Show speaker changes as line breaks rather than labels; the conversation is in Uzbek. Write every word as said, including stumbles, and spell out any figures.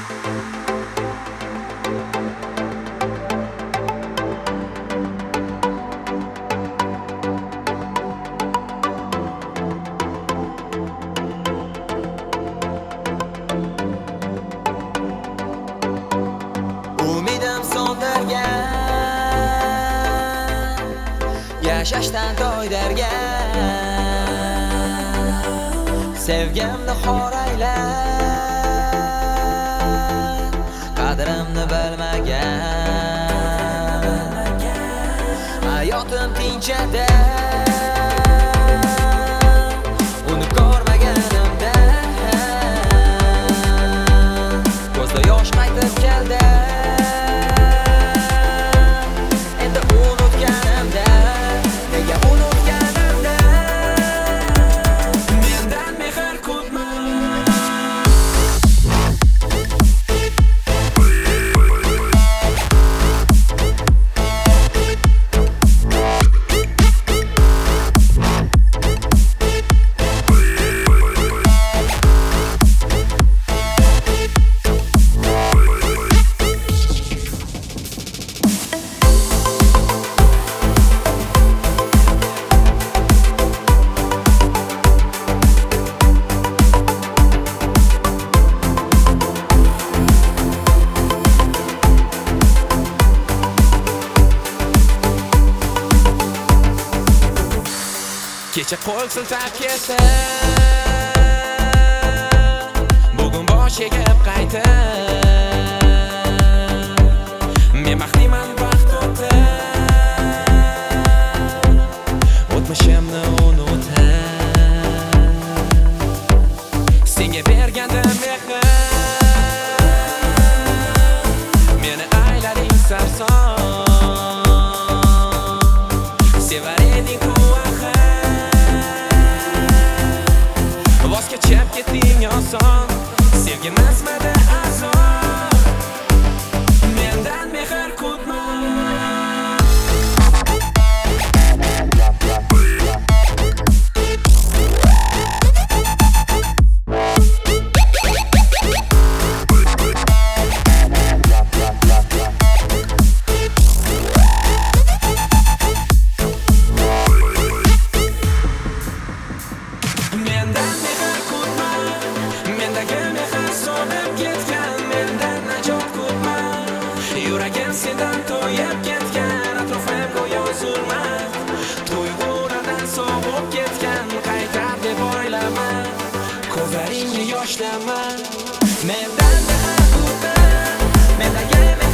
Umidim so'ndirgan, yashashdan to'ydirgan, sevgimni xo'raylar, qadrimni bilmagan, hayotim tinchadi uni ko'rmaganimda, ko'zda yosh qaytib keldi.
Kecha qo'l siltab ketdi, bugun bosh egib qaytdi. Men baxtliman, vaqt o'tdi, o'tmishimni unutib, senga bergandim mehr, meni aylading sarson, sevar eding voz kechib ketding oson, sevgimizmidi azob, mendan mehr kutma. Yuragim sendan to'yib ketgan, atrofim go'yo zulmat, tuyg'ulardan sovib ketgan, qaytar deb o'ylaman, ko'zlaringni yoshlama, mendan mehr kutma, mendagi